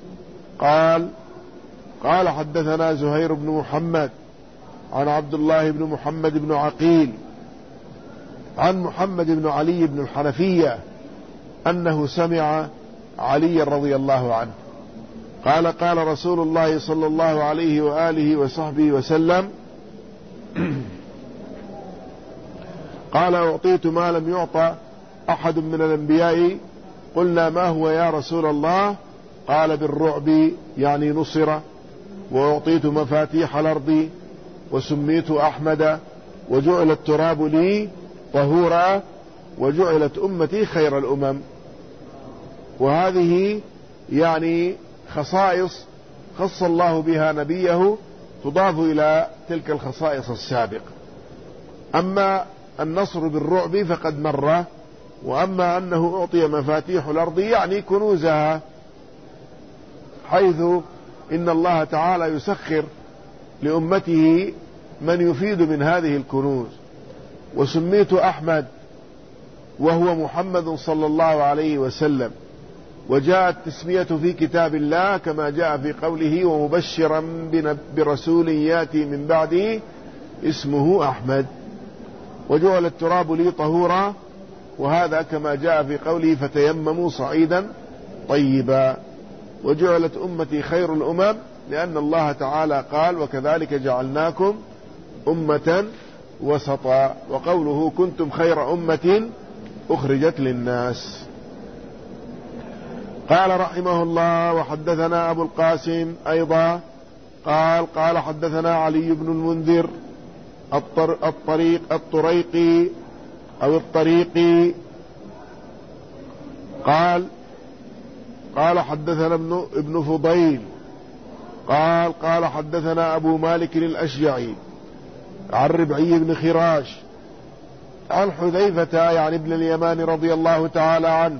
[SPEAKER 1] قال حدثنا زهير بن محمد عن عبد الله بن محمد بن عقيل عن محمد بن علي بن الحنفية أنه سمع علي رضي الله عنه قال رسول الله صلى الله عليه وآله وصحبه وسلم: قال: أعطيت ما لم يعطى أحد من الأنبياء. قلنا: ما هو يا رسول الله؟ قال: بالرعب، يعني نصر. وأعطيت مفاتيح الأرض وسميت أحمد وجعل التراب لي طهورا وجعلت أمتي خير الأمم. وهذه يعني خصائص خص الله بها نبيه تضاف إلى تلك الخصائص السابقة. أما النصر بالرعب فقد مر، وأما أنه أعطي مفاتيح الأرض يعني كنوزها، حيث إن الله تعالى يسخر لأمته من يفيد من هذه الكنوز. وسميت أحمد وهو محمد صلى الله عليه وسلم، وجاءت تسمية في كتاب الله كما جاء في قوله: ومبشرا برسول ياتي من بعده اسمه أحمد. وجعل التراب لي طهورا، وهذا كما جاء في قوله: فتيمموا صعيدا طيبا. وجعلت أمتي خير الأمم، لأن الله تعالى قال: وكذلك جعلناكم أمة وسطا. وقوله: كنتم خير أمة أخرجت للناس. قال رحمه الله: وحدثنا أبو القاسم أيضا قال حدثنا علي بن المنذر الطريقي قال حدثنا ابن فضيل قال حدثنا أبو مالك الأشجعي عن ربعي بن خراش عن حذيفة يعني ابن اليمان رضي الله تعالى عنه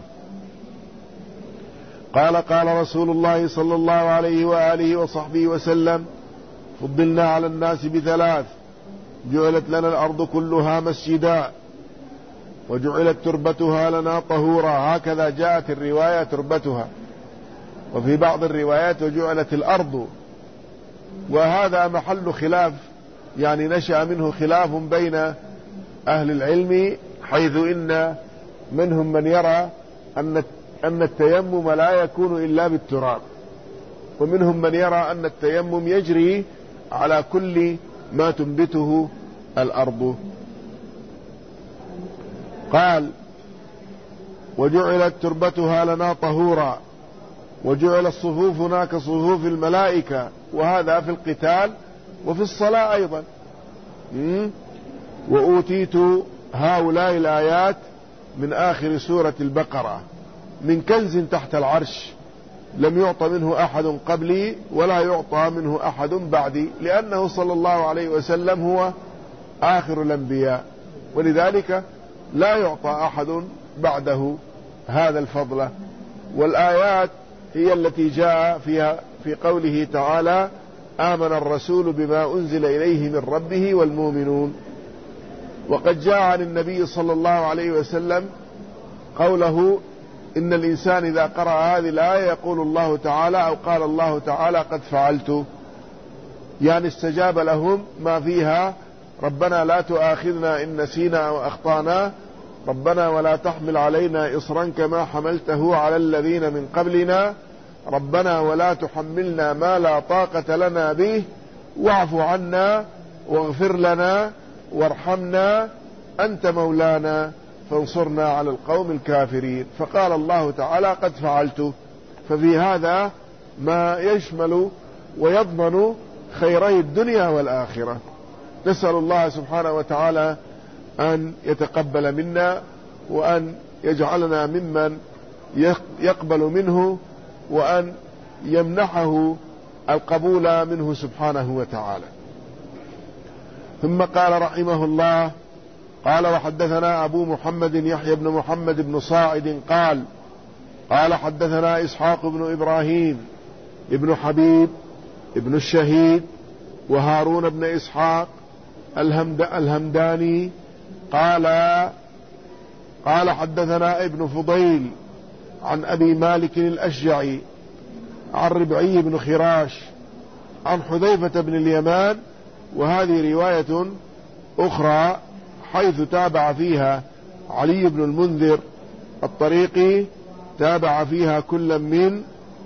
[SPEAKER 1] قال رسول الله صلى الله عليه وآله وصحبه وسلم: فضلنا على الناس بثلاث: جعلت لنا الأرض كلها مسجدا، وجعلت تربتها لنا طهورا. هكذا جاءت الرواية تربتها، وفي بعض الروايات وجعلت الأرض. وهذا محل خلاف يعني نشأ منه خلاف بين أهل العلم، حيث إن منهم من يرى أن التيمم لا يكون إلا بالتراب، ومنهم من يرى أن التيمم يجري على كل ما تنبته الأرض. قال: وجعلت تربتها لنا طهورا وجعلت صفوفنا كصفوف الملائكة، وهذا في القتال وفي الصلاة أيضا. وأوتيت هؤلاء الآيات من آخر سورة البقرة من كنز تحت العرش لم يعط منه أحد قبلي ولا يعطى منه أحد بعدي، لأنه صلى الله عليه وسلم هو آخر الأنبياء، ولذلك لا يعطى أحد بعده هذا الفضل. والآيات هي التي جاء فيها في قوله تعالى: آمن الرسول بما أنزل إليه من ربه والمؤمنون. وقد جاء عن النبي صلى الله عليه وسلم قوله: إن الإنسان إذا قرأ هذه الآية يقول الله تعالى أو قال الله تعالى: قد فعلت، يعني استجاب لهم ما فيها: ربنا لا تؤاخذنا إن نسينا أو أخطأنا، ربنا ولا تحمل علينا إصرا كما حملته على الذين من قبلنا، ربنا ولا تحملنا ما لا طاقة لنا به، واعف عنا واغفر لنا وارحمنا أنت مولانا فانصرنا على القوم الكافرين. فقال الله تعالى: قد فعلت. ففي هذا ما يشمل ويضمن خيري الدنيا والآخرة. نسأل الله سبحانه وتعالى أن يتقبل منا وأن يجعلنا ممن يقبل منه وأن يمنحه القبول منه سبحانه وتعالى. ثم قال رحمه الله: قال: وحدثنا أبو محمد يحيى بن محمد بن صاعد قال حدثنا إسحاق بن إبراهيم ابن حبيب ابن الشهيد وهارون بن إسحاق الهمداني قال حدثنا ابن فضيل عن أبي مالك الأشجعي عن ربعي بن خراش عن حذيفة بن اليمان، وهذه رواية أخرى حيث تابع فيها علي بن المنذر الطريقي، تابع فيها كل من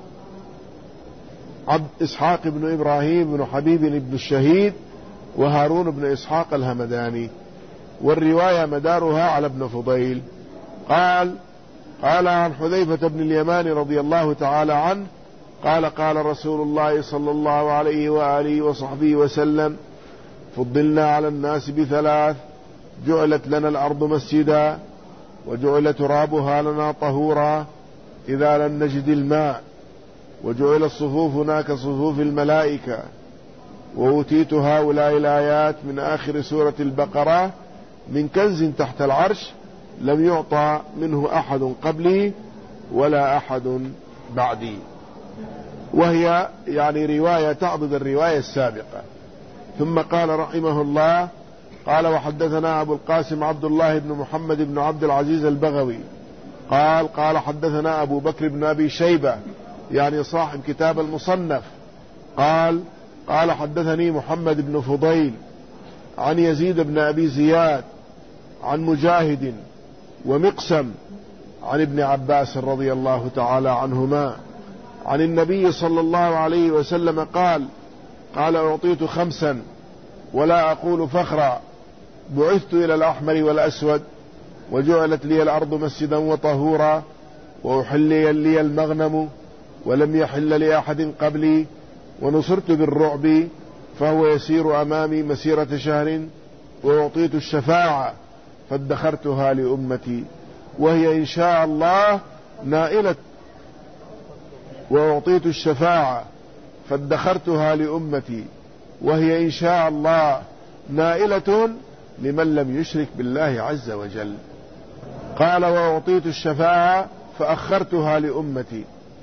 [SPEAKER 1] عبد إسحاق بن إبراهيم بن حبيب بن الشهيد وهارون بن إسحاق الهمداني، والرواية مدارها على ابن فضيل. قال عن حذيفة بن اليمان رضي الله تعالى عنه قال رسول الله صلى الله عليه وآله وصحبه وسلم: فضلنا على الناس بثلاث: جعلت لنا الأرض مسجدا، وجعل ترابها لنا طهورا إذا لم نجد الماء، وجعل صفوفنا كصفوف الملائكة. وأوتيت هؤلاء الآيات من آخر سورة البقرة من كنز تحت العرش لم يعطى منه أحد قبلي ولا أحد بعدي. وهي يعني رواية تعضد الرواية السابقة. ثم قال رحمه الله: قال: وحدثنا أبو القاسم عبد الله بن محمد بن عبد العزيز البغوي قال حدثنا أبو بكر بن أبي شيبة يعني صاحب كتاب المصنف قال حدثني محمد بن فضيل عن يزيد بن أبي زياد عن مجاهد ومقسم عن ابن عباس رضي الله تعالى عنهما عن النبي صلى الله عليه وسلم قال: أعطيت 5 ولا أقول فخرا: بعثت إلى الأحمر والأسود، وجعلت لي الأرض مسجدا وطهورا، وأحل لي المغنم ولم يحل لأحد قبلي، ونصرت بالرعب فهو يسير أمامي مسيرة شهر، وأعطيت الشفاعة فادخرتها لأمتي وهي إن شاء الله نائلة وأعطيت الشفاعة فادخرتها لأمتي وهي إن شاء الله نائلة لمن لم يشرك بالله عز وجل. قال: وأعطيت الشفاعة فأخرتها لأمتي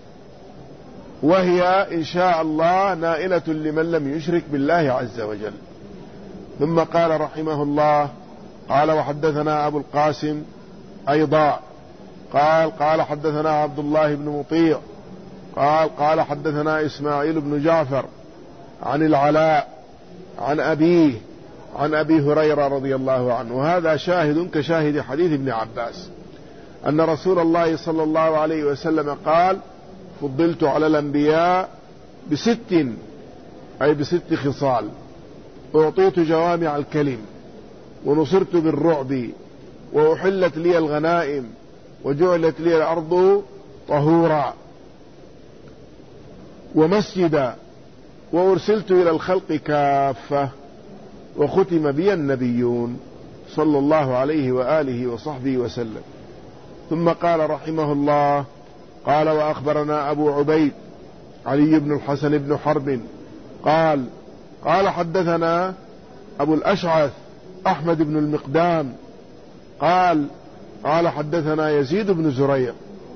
[SPEAKER 1] وهي إن شاء الله نائلة لمن لم يشرك بالله عز وجل. ثم قال رحمه الله: قال: وحدثنا أبو القاسم أيضا قال حدثنا عبد الله بن مطيع قال حدثنا إسماعيل بن جعفر عن العلاء عن أبيه عن أبي هريرة رضي الله عنه. وهذا شاهد كشاهد حديث ابن عباس أن رسول الله صلى الله عليه وسلم قال: فضلت على الأنبياء ب6، أي ب6 خصال: أعطيت جوامع الكلم، ونصرت بالرعب، وأحلت لي الغنائم، وجعلت لي الأرض طهورا ومسجدا، وأرسلت إلى الخلق كافة، وختم بي النبيون صلى الله عليه وآله وصحبه وسلم. ثم قال رحمه الله: قال: وأخبرنا أبو عبيد علي بن الحسن بن حرب قال حدثنا أبو الأشعث أحمد بن المقدام قال حدثنا يزيد بن زريع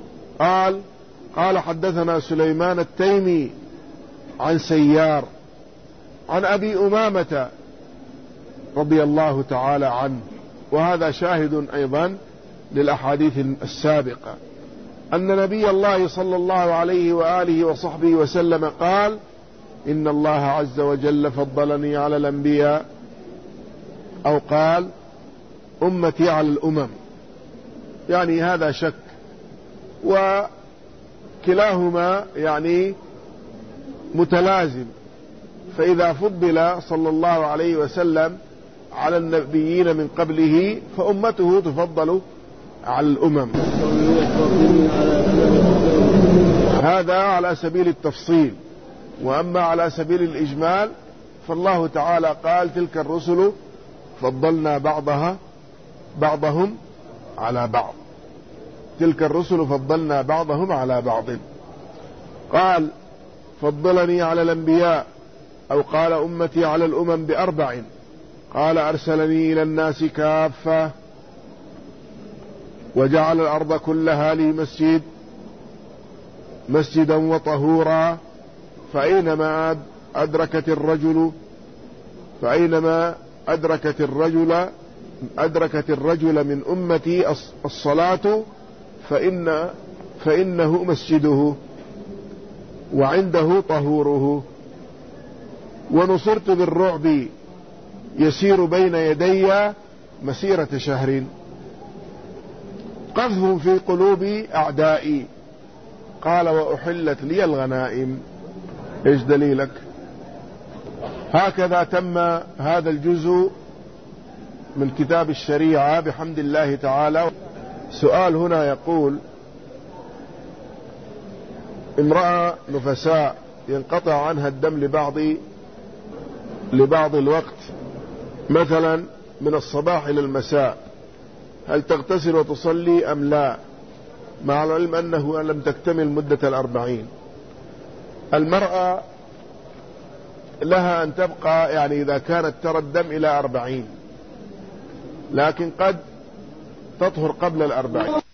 [SPEAKER 1] قال حدثنا سليمان التيمي عن سيار عن أبي أمامة رضي الله تعالى عنه. وهذا شاهد أيضا للأحاديث السابقة، أن نبي الله صلى الله عليه وآله وصحبه وسلم قال: إن الله عز وجل فضلني على الأنبياء، أو قال: أمتي على الأمم. يعني هذا شك، وكلاهما يعني متلازم. فإذا فضل صلى الله عليه وسلم على النبيين من قبله فأمته تفضل على الأمم. هذا على سبيل التفصيل. وأما على سبيل الإجمال فالله تعالى قال: تلك الرسل فضلنا بعضهم على بعض. تلك الرسل فضلنا بعضهم على بعض. قال: فضلني على الأنبياء، أو قال: أمتي على الأمم ب4. قال: أرسلني إلى الناس كافة، وجعل الأرض كلها لي مسجدا وطهورا، فأينما أدركت الرجل من أمتي الصلاة فإنه مسجده وعنده طهوره. ونصرت بالرعب يسير بين يدي مسيرة شهر، قذف في قلوب أعدائي. قال: وأحلت لي الغنائم. إيش دليلك؟ هكذا تم هذا الجزء من كتاب الشريعة بحمد الله تعالى. سؤال هنا يقول: امرأة نفساء ينقطع عنها الدم لبعض الوقت، مثلا من الصباح إلى المساء، هل تغتسل وتصلي أم لا، مع العلم أنه لم تكتمل مدة 40؟ المرأة لها أن تبقى، يعني إذا كانت ترى الدم إلى 40، لكن قد تطهر قبل 40.